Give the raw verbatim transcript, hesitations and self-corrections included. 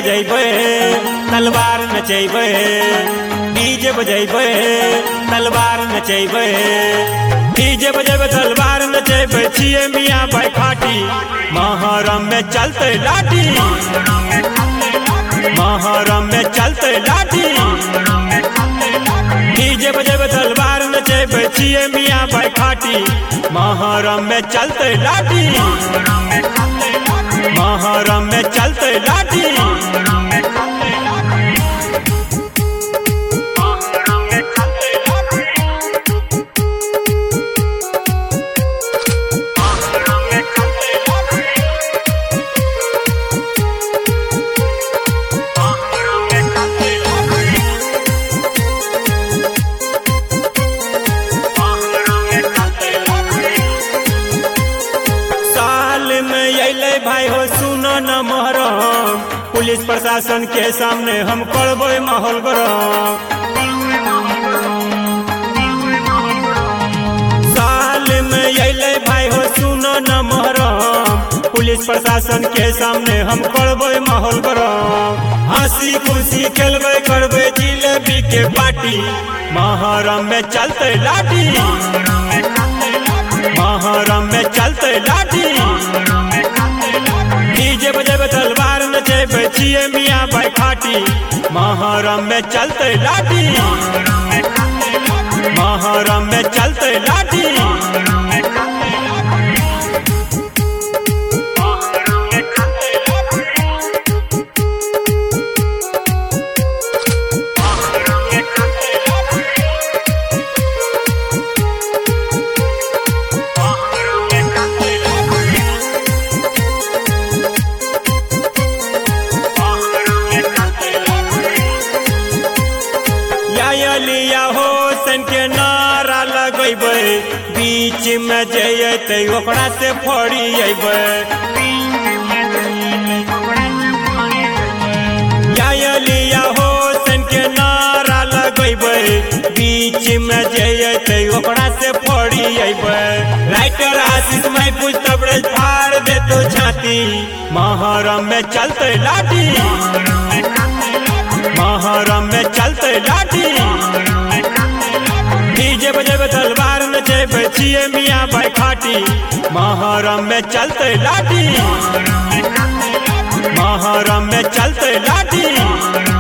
बजेबे तलवार नचेबे, डीजे बजेबे तलवार नचेबे, डीजे बजेबे तलवार नचेबे, छिए मियाँ भाई खाटी मुहर्रम में चलते लाठी, मुहर्रम में चलते लाठी, डीजे बजेबे तलवार नचेबे, छिए मियाँ भाई खाटी मुहर्रम में चलते लाठी, मुहर्रम में चलते लाठी। भाई हो सुनो न मुहर्रम, पुलिस प्रशासन के सामने हम करबे माहौल गरम, साल में अइले भाई हो सुनो न मुहर्रम, पुलिस प्रशासन के सामने हम करबे माहौल गरम, हंसी खुशी खेलबे करबे जिलेबी के पार्टी मुहर्रम में चलते लाठी, मुहर्रम में चलते लाठी, डीजे बजेबे तलवार नचेबे, छिए मियाँ भाई खाटी मुहर्रम में चलते लाठी, मुहर्रम में चलते लाठी। लिया हो सन के नारा लगेबे, बीच में जइते ओकरा से फड़ी अइबे, लिया हो सन के नारा लगेबे, बीच में जइते ओकरा से फड़ी अइबे, राइटर आशीष में कुछ तबड़े फाड़ दे तो छाती मुहर्रम में चलते लाठी, मुहर्रम में चलते लाठी, डीजे बजेबे तलवार नचेबे, छिए मियाँ भाई खाटी मुहर्रम में चलते लाठी, मुहर्रम में चलते लाठी।